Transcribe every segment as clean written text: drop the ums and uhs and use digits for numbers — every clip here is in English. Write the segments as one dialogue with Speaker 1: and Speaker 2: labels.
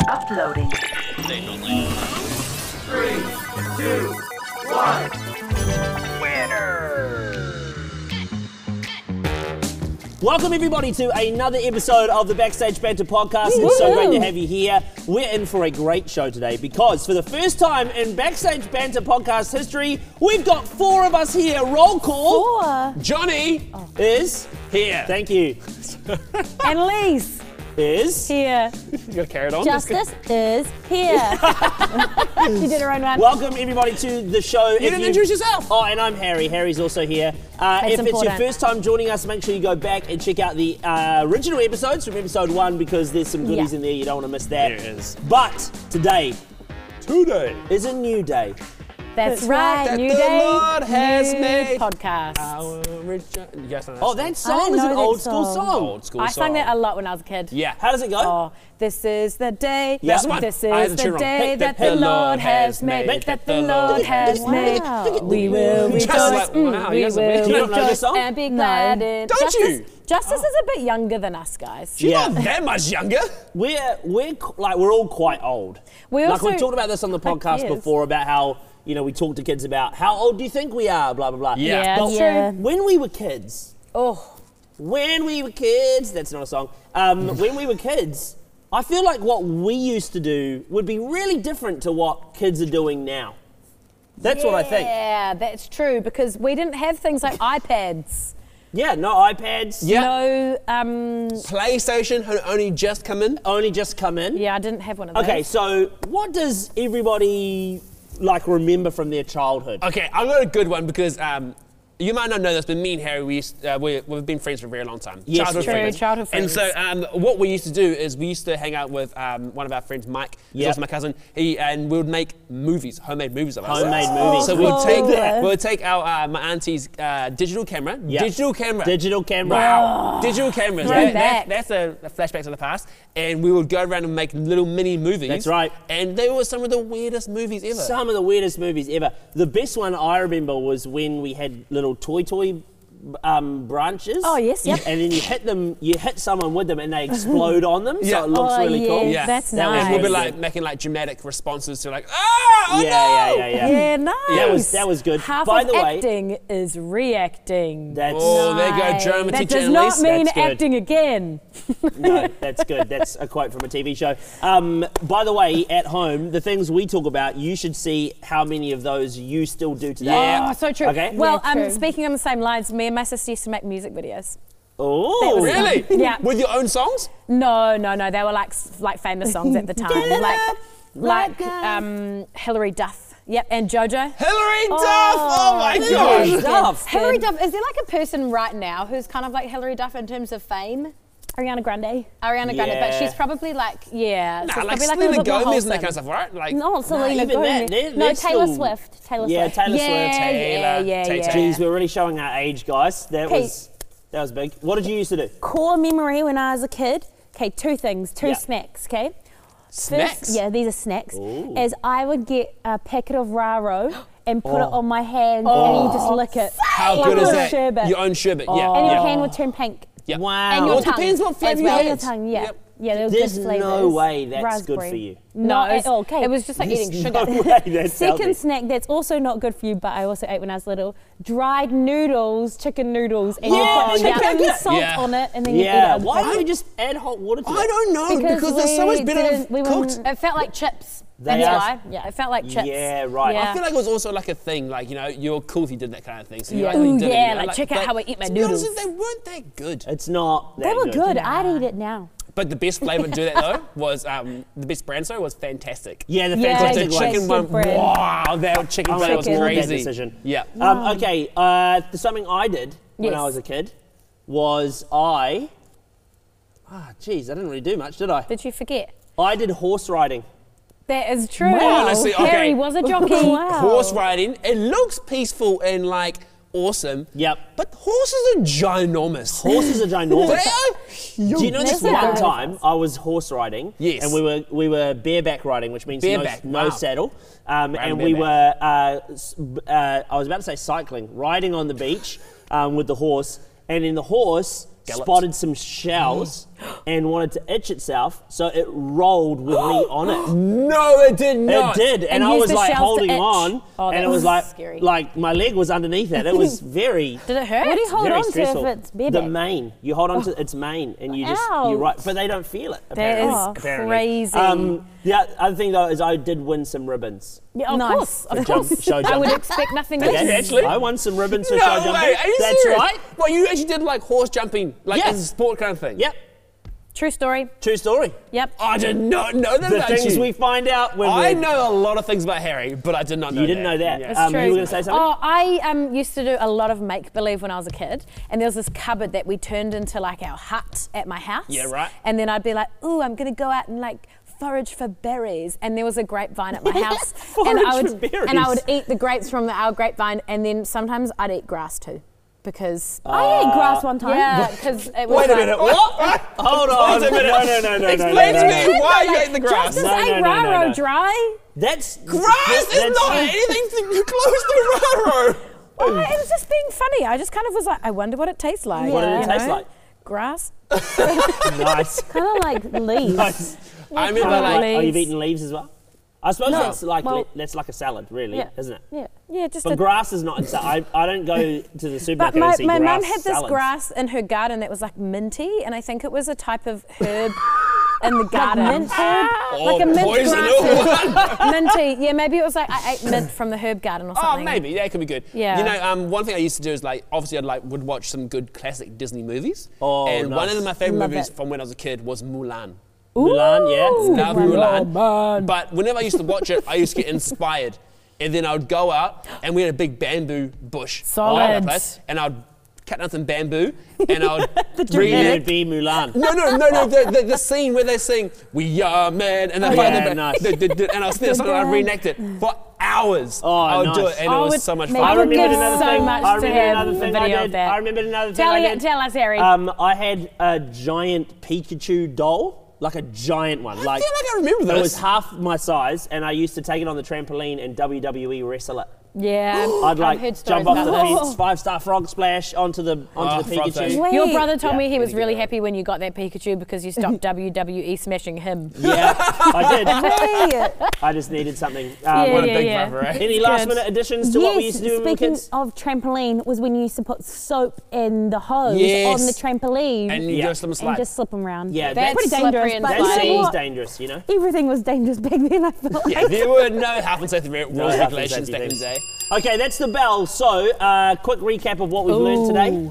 Speaker 1: Uploading.
Speaker 2: 3, 2, 1.
Speaker 3: Welcome everybody to another episode of the Backstage Banter podcast. It's so great to have you here. We're in for a great show today because for the first time in Backstage Banter podcast history, we've got 4 of us here. Roll call.
Speaker 4: 4.
Speaker 3: Johnny is
Speaker 2: Here.
Speaker 3: Thank you.
Speaker 4: Annalise
Speaker 3: Is
Speaker 4: here.
Speaker 2: You gotta carry it on.
Speaker 4: Justice is here. You did her own one.
Speaker 3: welcome everybody to the show.
Speaker 2: You didn't introduce yourself.
Speaker 3: Oh, and I'm Harry. Harry's also here. If it's your
Speaker 4: important.
Speaker 3: first time joining us, make sure you go back and check out the original episodes from episode 1 because there's some goodies in there. You don't want to miss that.
Speaker 2: There it is.
Speaker 3: But today
Speaker 2: Today.
Speaker 3: is a new day.
Speaker 4: That's right.
Speaker 2: That
Speaker 4: New
Speaker 2: the
Speaker 4: day,
Speaker 2: Lord has
Speaker 4: new
Speaker 2: made.
Speaker 4: podcast.
Speaker 2: You guys know that
Speaker 3: Oh,
Speaker 2: song?
Speaker 3: that
Speaker 4: I
Speaker 3: song
Speaker 4: don't
Speaker 3: is an
Speaker 4: know that
Speaker 3: old school
Speaker 4: song.
Speaker 3: song.
Speaker 2: Old school
Speaker 4: I
Speaker 2: song.
Speaker 4: sang that a lot when I was a kid.
Speaker 2: Yeah.
Speaker 3: How does it go?
Speaker 4: Oh, this is the day.
Speaker 3: Yeah. That's the
Speaker 2: one.
Speaker 4: This
Speaker 2: I had
Speaker 4: is
Speaker 2: the tune
Speaker 4: the
Speaker 2: wrong.
Speaker 4: day that the Lord has made. That the Lord has made. We will
Speaker 2: Just
Speaker 4: rejoice.
Speaker 2: like, wow,
Speaker 4: We
Speaker 2: you guys are
Speaker 4: will
Speaker 2: making-
Speaker 3: Do you not know this
Speaker 4: rejoice
Speaker 3: song?
Speaker 4: and be glad in.
Speaker 2: Don't
Speaker 4: Justice,
Speaker 2: you?
Speaker 4: Justice is a bit younger than us, guys.
Speaker 2: She's
Speaker 3: Yeah.
Speaker 2: not that much younger.
Speaker 3: We're all quite old.
Speaker 4: We
Speaker 3: Like
Speaker 4: also-
Speaker 3: we talked about this on the podcast
Speaker 4: Yes.
Speaker 3: before about how we talk to kids about how old do you think we are, blah blah blah.
Speaker 2: Yeah.
Speaker 3: But
Speaker 4: Yeah.
Speaker 3: when we were kids, when we were kids, that's not a song. When we were kids, I feel like what we used to do would be really different to what kids are doing now. That's what I think.
Speaker 4: Yeah, that's true because we didn't have things like iPads.
Speaker 3: Yeah, no iPads.
Speaker 2: Yeah.
Speaker 4: No,
Speaker 2: PlayStation had only just come in.
Speaker 3: Only just come in.
Speaker 4: yeah, I didn't have one of those.
Speaker 3: Okay, so what does everybody remember from their childhood?
Speaker 2: Okay, I've got a good one because you might not know this, but me and Harry, we've been friends for a very long time.
Speaker 3: Yes,
Speaker 2: Childhood
Speaker 3: true,
Speaker 2: friends.
Speaker 4: childhood
Speaker 2: And
Speaker 4: friends.
Speaker 2: so what we used to do is we used to hang out with one of our friends, Mike, who's
Speaker 3: Yep.
Speaker 2: also my cousin. And we would make movies, homemade movies of us.
Speaker 3: Homemade movies.
Speaker 2: So we'll take
Speaker 4: Yeah.
Speaker 2: we'll take our my auntie's digital camera.
Speaker 3: Yep.
Speaker 2: Digital camera.
Speaker 3: Digital camera.
Speaker 2: Wow. Digital cameras.
Speaker 4: Throwback.
Speaker 2: That's a flashback to the past. And we would go around and make little mini movies.
Speaker 3: That's right.
Speaker 2: And they were some of the weirdest movies ever.
Speaker 3: Some of the weirdest movies ever. The best one I remember was when we had little toy branches.
Speaker 4: Oh, yes, yep.
Speaker 3: And then you hit someone with them and they explode on them,
Speaker 2: Yeah.
Speaker 3: so it looks
Speaker 4: Oh,
Speaker 3: really
Speaker 4: yeah,
Speaker 3: cool.
Speaker 2: Yeah.
Speaker 4: that's
Speaker 3: That was
Speaker 4: nice.
Speaker 2: We'll be
Speaker 3: really
Speaker 2: like
Speaker 3: good.
Speaker 2: making dramatic responses to oh no!
Speaker 4: Yeah, nice.
Speaker 3: That was good.
Speaker 4: Half
Speaker 3: By
Speaker 4: of
Speaker 3: the way-
Speaker 4: acting is reacting.
Speaker 3: That's
Speaker 2: Oh, there you go, drama
Speaker 4: that
Speaker 2: teacher
Speaker 4: does
Speaker 2: Annalise.
Speaker 4: not mean
Speaker 3: That's good.
Speaker 4: acting again.
Speaker 3: no, that's good. That's a quote from a TV show. By the way, at home, the things we talk about, you should see how many of those you still do today.
Speaker 2: Yeah.
Speaker 4: Oh, so true.
Speaker 3: Okay.
Speaker 4: Well,
Speaker 5: Yeah, true.
Speaker 4: speaking on the same lines, me and my sister used to make music videos.
Speaker 3: Oh,
Speaker 2: Really?
Speaker 4: Yeah.
Speaker 2: With your own songs?
Speaker 4: No, they were like famous songs at the time, like Hilary Duff. Yep, and JoJo.
Speaker 2: Hilary Duff! Oh my
Speaker 3: Hilary
Speaker 2: gosh!
Speaker 3: Duff.
Speaker 5: Hilary Duff, is there like a person right now who's kind of like Hilary Duff in terms of fame?
Speaker 4: Ariana Grande.
Speaker 5: Ariana Grande, but
Speaker 3: Yeah.
Speaker 5: she's probably like,
Speaker 4: Yeah, so
Speaker 2: Nah,
Speaker 4: it's
Speaker 2: like
Speaker 4: probably like a
Speaker 2: Selena
Speaker 4: little bit more
Speaker 2: Gomez and that
Speaker 4: wholesome.
Speaker 2: kind of stuff, right? Like,
Speaker 4: Not Selena
Speaker 3: even that,
Speaker 4: Gomez.
Speaker 3: they're
Speaker 5: no, Taylor
Speaker 3: still-
Speaker 5: Swift. Taylor
Speaker 3: Yeah,
Speaker 5: Swift.
Speaker 3: Taylor
Speaker 4: Yeah,
Speaker 3: Swift.
Speaker 4: yeah.
Speaker 3: Jeez, we're really showing our age, guys. That was big. What did you used to do?
Speaker 4: Core memory when I was a kid. Okay, 2 things, 2
Speaker 3: Yeah.
Speaker 4: snacks, okay?
Speaker 2: snacks?
Speaker 4: First, yeah, these are snacks.
Speaker 3: Ooh.
Speaker 4: As I would get a packet of Raro and put it on my hand and you just lick it.
Speaker 2: How
Speaker 4: like
Speaker 2: good
Speaker 4: a
Speaker 2: is that?
Speaker 4: sherbet.
Speaker 2: Your own sherbet, yeah.
Speaker 4: And your
Speaker 2: yeah.
Speaker 4: hand would turn pink.
Speaker 2: Yep.
Speaker 3: Wow.
Speaker 5: And your
Speaker 2: Well, it
Speaker 5: tongue
Speaker 2: depends what
Speaker 5: as
Speaker 2: flavour
Speaker 5: well.
Speaker 2: you
Speaker 4: Your
Speaker 2: had.
Speaker 4: tongue, yeah.
Speaker 2: Yep.
Speaker 4: Yeah, there was
Speaker 3: There's
Speaker 4: good flavours.
Speaker 3: no way that's good
Speaker 4: Raspberry.
Speaker 3: for you.
Speaker 4: No,
Speaker 5: it's,
Speaker 4: okay.
Speaker 5: it was just like eating sugar.
Speaker 3: No way that's
Speaker 4: Second
Speaker 3: healthy.
Speaker 4: snack that's also not good for you, but I also ate when I was little. Dried noodles, chicken noodles, and
Speaker 3: Yeah,
Speaker 4: you put
Speaker 3: chicken
Speaker 4: chicken salt
Speaker 2: Yeah.
Speaker 4: on it, and then you eat
Speaker 3: Yeah.
Speaker 4: it.
Speaker 3: Why don't we just add hot water to
Speaker 2: I
Speaker 3: it?
Speaker 2: don't know, because they're so much better
Speaker 4: we
Speaker 2: cooked.
Speaker 4: wouldn't-
Speaker 5: It felt like chips.
Speaker 3: They
Speaker 5: That's
Speaker 3: are.
Speaker 5: why.
Speaker 4: Yeah, it felt like chips.
Speaker 3: Yeah, right.
Speaker 4: Yeah.
Speaker 2: I feel like it was also like a thing, like, you're cool if you did that kind of thing. So you
Speaker 4: Yeah.
Speaker 2: actually
Speaker 4: Ooh,
Speaker 2: did it,
Speaker 4: yeah, like, check out how I eat my
Speaker 2: to be honest,
Speaker 4: noodles.
Speaker 2: they weren't that good.
Speaker 3: It's not that
Speaker 4: They were good.
Speaker 5: Nah.
Speaker 4: I'd eat it now.
Speaker 2: But the best flavour to do that though was the best brand was Fantastic.
Speaker 3: Yeah, the
Speaker 4: Yeah,
Speaker 3: fantastic
Speaker 2: The
Speaker 4: Fantastic
Speaker 2: chicken
Speaker 4: good
Speaker 2: one,
Speaker 4: brand.
Speaker 2: wow, that chicken
Speaker 3: I
Speaker 2: flavour was
Speaker 3: applaud that
Speaker 2: crazy.
Speaker 3: decision.
Speaker 2: Yeah.
Speaker 3: Okay, something I did when
Speaker 4: Yes.
Speaker 3: I was a kid was I didn't really do much, did I?
Speaker 4: Did you forget?
Speaker 3: I did horse riding.
Speaker 4: That is true.
Speaker 2: Honestly, okay.
Speaker 4: Harry was a jockey. Wow.
Speaker 2: Horse riding, it looks peaceful and like awesome.
Speaker 3: Yep.
Speaker 2: But horses are ginormous.
Speaker 3: Horses are ginormous.
Speaker 2: They are huge.
Speaker 3: Do you know this
Speaker 4: That's a
Speaker 3: one
Speaker 4: good
Speaker 3: time I was horse riding?
Speaker 2: Yes.
Speaker 3: And we were bareback riding, which means
Speaker 2: Bareback,
Speaker 3: no
Speaker 2: wow.
Speaker 3: saddle. And
Speaker 2: Riding
Speaker 3: we
Speaker 2: bareback.
Speaker 3: were, I was about to say cycling, riding on the beach with the horse. And then the horse spotted some shells and wanted to itch itself, so it rolled with me on it.
Speaker 2: No, it did not.
Speaker 3: It did, and I
Speaker 4: used
Speaker 3: was
Speaker 4: the
Speaker 3: like
Speaker 4: shells to
Speaker 3: holding
Speaker 4: itch.
Speaker 3: on,
Speaker 5: Oh,
Speaker 3: and
Speaker 5: that
Speaker 3: it was
Speaker 5: was
Speaker 3: like
Speaker 5: scary.
Speaker 3: my leg was underneath it. It was very.
Speaker 4: Did it hurt?
Speaker 1: What do you hold
Speaker 3: Very
Speaker 1: on to
Speaker 3: stressful.
Speaker 1: if it's
Speaker 3: The
Speaker 1: bareback?
Speaker 3: mane. You hold on to its mane and you just,
Speaker 1: Ouch.
Speaker 3: you're right, but they don't feel it.
Speaker 4: That
Speaker 3: Apparently.
Speaker 4: is
Speaker 3: Apparently.
Speaker 4: crazy.
Speaker 3: The other thing though is I did win some ribbons.
Speaker 1: Yeah, of
Speaker 4: Nice.
Speaker 1: course.
Speaker 4: Of
Speaker 3: Jump,
Speaker 4: course.
Speaker 3: show
Speaker 4: I would
Speaker 3: jumping.
Speaker 4: expect nothing
Speaker 3: Okay,
Speaker 4: less.
Speaker 2: actually?
Speaker 3: I won some ribbons for
Speaker 2: No
Speaker 3: show
Speaker 2: way.
Speaker 3: jumping.
Speaker 2: Are you
Speaker 3: That's
Speaker 2: serious?
Speaker 3: right.
Speaker 2: Well, you actually did like horse jumping, like
Speaker 3: Yeah.
Speaker 2: as a sport kind of thing.
Speaker 3: Yep.
Speaker 4: True story.
Speaker 3: True story.
Speaker 4: Yep.
Speaker 2: I did not know that
Speaker 3: The
Speaker 2: about
Speaker 3: things
Speaker 2: you.
Speaker 3: we find out when
Speaker 2: I
Speaker 3: we're...
Speaker 2: know a lot of things about Harry, but I did not know
Speaker 3: You didn't know that.
Speaker 2: Yeah.
Speaker 4: It's true.
Speaker 3: You were going to say something?
Speaker 4: Oh, I used to do a lot of make-believe when I was a kid, and there was this cupboard that we turned into like our hut at my house.
Speaker 2: Yeah, right.
Speaker 4: And then I'd be like, ooh, I'm going to go out and like forage for berries, and there was a grapevine at my house, and I
Speaker 3: Forage
Speaker 4: would
Speaker 3: for berries.
Speaker 4: and I would eat the grapes from our grapevine, and then sometimes I'd eat grass too, because
Speaker 1: I ate grass one time.
Speaker 4: yeah, because it was
Speaker 2: Wait a
Speaker 4: like,
Speaker 2: minute. What?
Speaker 3: Hold on.
Speaker 2: Wait a minute.
Speaker 3: No.
Speaker 2: Explain
Speaker 3: no,
Speaker 2: to
Speaker 3: no.
Speaker 2: me why you ate the grass.
Speaker 4: Just
Speaker 3: No,
Speaker 4: ate
Speaker 3: no,
Speaker 4: raro
Speaker 3: no.
Speaker 4: dry.
Speaker 3: That's...
Speaker 2: Grass is not anything close to Raro.
Speaker 4: Oh, it was just being funny. I just kind of was like, I wonder what it tastes like.
Speaker 3: What did it
Speaker 4: you
Speaker 3: taste
Speaker 4: know?
Speaker 3: like?
Speaker 4: Grass.
Speaker 3: Nice.
Speaker 1: Kind of like leaves.
Speaker 3: Nice.
Speaker 2: I remember
Speaker 4: Probably.
Speaker 2: like,
Speaker 3: Oh, you've eaten leaves as well? I suppose
Speaker 1: No,
Speaker 3: that's like
Speaker 1: well-
Speaker 3: that's like a salad, really,
Speaker 1: Yeah.
Speaker 3: isn't it?
Speaker 1: Yeah.
Speaker 4: Yeah, just
Speaker 3: But
Speaker 4: a
Speaker 3: grass is not in salad. I don't go to the
Speaker 4: But
Speaker 3: supermarket
Speaker 4: my
Speaker 3: and see
Speaker 4: mum
Speaker 3: grass
Speaker 4: had this
Speaker 3: salads.
Speaker 4: grass in her garden that was like minty, and I think it was a type of herb in the garden.
Speaker 1: mint herb?
Speaker 4: Like a mint
Speaker 2: poison
Speaker 4: grass.
Speaker 2: or what?
Speaker 4: Minty. Yeah, maybe it was like I ate mint from the herb garden or
Speaker 2: Oh,
Speaker 4: something.
Speaker 2: maybe. Yeah, it could be good.
Speaker 4: Yeah.
Speaker 2: You know, one thing I used to do is like, obviously, would watch some good classic Disney movies.
Speaker 3: Oh,
Speaker 2: and one
Speaker 3: nice.
Speaker 2: of my favorite
Speaker 1: Love
Speaker 2: movies
Speaker 1: it.
Speaker 2: from when I was a kid was Mulan.
Speaker 3: Mulan, yeah.
Speaker 2: Love Mulan. But whenever I used to watch it, I used to get inspired. And then I would go out, and we had a big bamboo bush all over
Speaker 4: Solid.
Speaker 2: the place, and I'd cut down some bamboo, and I would
Speaker 3: And
Speaker 2: reenact.
Speaker 3: it'd be Mulan.
Speaker 2: No, the scene where they sing, "We are men," and they fight
Speaker 3: yeah,
Speaker 2: the
Speaker 3: nice.
Speaker 2: and I was there, something I reenact it for hours.
Speaker 3: Oh,
Speaker 2: I would do
Speaker 3: nice.
Speaker 2: it, and
Speaker 4: I
Speaker 2: it was
Speaker 4: would
Speaker 2: so much
Speaker 4: maybe
Speaker 2: fun.
Speaker 3: I remembered
Speaker 4: give
Speaker 3: another
Speaker 4: so
Speaker 3: thing.
Speaker 4: much
Speaker 3: I
Speaker 4: to
Speaker 3: remembered
Speaker 4: have
Speaker 3: another
Speaker 4: a
Speaker 3: thing
Speaker 4: video
Speaker 3: I
Speaker 4: of
Speaker 3: did.
Speaker 4: that.
Speaker 3: I remembered another thing I did.
Speaker 4: Tell us, Harry.
Speaker 3: I had a giant Pikachu doll, like a giant one.
Speaker 2: I feel like I remember
Speaker 3: It was
Speaker 2: this.
Speaker 3: half my size, and I used to take it on the trampoline and WWE wrestle it.
Speaker 4: yeah.
Speaker 3: I'd like
Speaker 5: heard stories
Speaker 3: jump off the
Speaker 5: about
Speaker 3: fence, 5-star frog splash onto the
Speaker 2: frog
Speaker 3: Pikachu.
Speaker 2: splash.
Speaker 1: Wait.
Speaker 4: Your brother told
Speaker 3: Yeah,
Speaker 4: me he was
Speaker 3: really
Speaker 4: really
Speaker 3: good.
Speaker 4: happy when you got that Pikachu because you stopped WWE smashing him.
Speaker 3: Yeah, I did.
Speaker 1: Hey.
Speaker 3: I just needed something.
Speaker 2: What a
Speaker 4: Yeah,
Speaker 2: big
Speaker 4: yeah.
Speaker 2: brother, eh?
Speaker 3: Any last minute additions to what we used to do when we were
Speaker 1: speaking
Speaker 3: kids?
Speaker 1: of trampoline, was when you used to put soap in the hose
Speaker 2: Yes.
Speaker 1: on the trampoline
Speaker 2: And you
Speaker 3: Yeah.
Speaker 2: just them
Speaker 1: and
Speaker 2: slide.
Speaker 1: just slip them around.
Speaker 3: Yeah,
Speaker 5: That's
Speaker 1: pretty
Speaker 5: slippery
Speaker 1: dangerous.
Speaker 5: and
Speaker 1: But
Speaker 3: That
Speaker 1: you know
Speaker 5: slimy.
Speaker 3: seems
Speaker 1: what?
Speaker 3: dangerous, you know?
Speaker 1: Everything was dangerous back then, I felt like.
Speaker 2: Yeah, there were no health and safety rules
Speaker 3: health and
Speaker 2: regulations
Speaker 3: safety
Speaker 2: back in the
Speaker 3: things.
Speaker 2: day.
Speaker 3: Okay, that's the bell. So, quick recap of what we've learned today.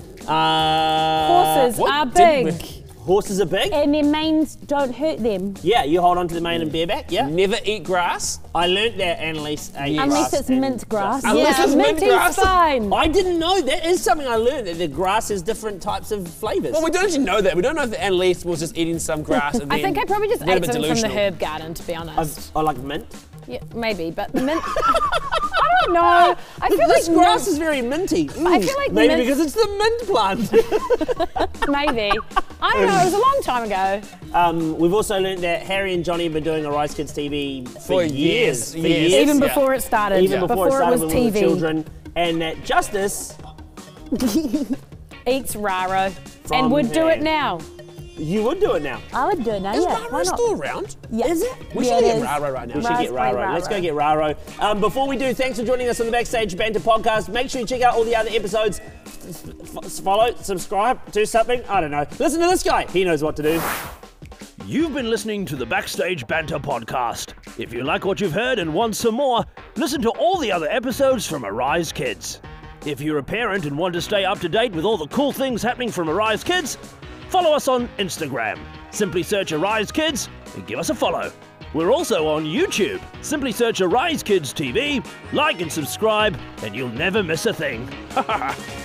Speaker 4: Horses
Speaker 2: What
Speaker 4: are
Speaker 2: did we-
Speaker 4: big.
Speaker 3: Horses are big.
Speaker 1: And their manes don't hurt them.
Speaker 3: Yeah, you hold on to the mane and bareback. Yeah,
Speaker 2: Never eat grass.
Speaker 3: I learnt that Annalise ate
Speaker 1: Unless
Speaker 3: grass
Speaker 1: it's
Speaker 3: and
Speaker 1: mint grass.
Speaker 2: Unless it's mint
Speaker 4: minty's
Speaker 2: grass.
Speaker 4: fine.
Speaker 3: I didn't know that is something I learned that the grass has different types of flavours.
Speaker 2: Well, we don't actually know that. We don't know if the Annalise was just eating some grass. And
Speaker 4: I
Speaker 2: then
Speaker 4: think I probably just
Speaker 2: went a
Speaker 4: ate
Speaker 2: bit
Speaker 4: some from the
Speaker 2: delusional.
Speaker 4: herb garden, to be honest.
Speaker 3: I like mint.
Speaker 4: Yeah, maybe, but mint. I don't know. I feel
Speaker 3: This
Speaker 4: like
Speaker 3: grass
Speaker 4: mint-
Speaker 3: is very minty.
Speaker 4: I feel like
Speaker 3: maybe
Speaker 4: mint-
Speaker 3: because it's the mint plant.
Speaker 4: Maybe. I don't know. It was a long time ago.
Speaker 3: We've also learnt that Harry and Johnny have been doing Arise Kids TV for years. For
Speaker 2: years.
Speaker 3: years.
Speaker 4: Even
Speaker 2: Yeah.
Speaker 4: before it started.
Speaker 3: Even before it started
Speaker 4: was
Speaker 3: with all the
Speaker 4: TV.
Speaker 3: children. And that Justice
Speaker 4: Eats Raro.
Speaker 3: From
Speaker 4: And would do
Speaker 3: her.
Speaker 4: it now.
Speaker 3: You would do it now.
Speaker 1: I would do it now,
Speaker 2: Is
Speaker 1: yeah.
Speaker 2: Raro
Speaker 1: Why not?
Speaker 2: still around?
Speaker 1: Yeah.
Speaker 3: Is it?
Speaker 2: We
Speaker 1: Yeah,
Speaker 2: should
Speaker 1: it
Speaker 2: get
Speaker 1: is.
Speaker 2: Raro right now.
Speaker 3: We should get
Speaker 1: Raspberry
Speaker 3: Raro. Let's
Speaker 1: Raro.
Speaker 3: go get Raro. Before we do, thanks for joining us on the Backstage Banter podcast. Make sure you check out all the other episodes. Follow, subscribe, do something. I don't know. Listen to this guy. He knows what to do.
Speaker 6: You've been listening to the Backstage Banter podcast. If you like what you've heard and want some more, listen to all the other episodes from Arise Kids. If you're a parent and want to stay up to date with all the cool things happening from Arise Kids, follow us on Instagram. Simply search Arise Kids and give us a follow. We're also on YouTube. Simply search Arise Kids TV, like and subscribe, and you'll never miss a thing.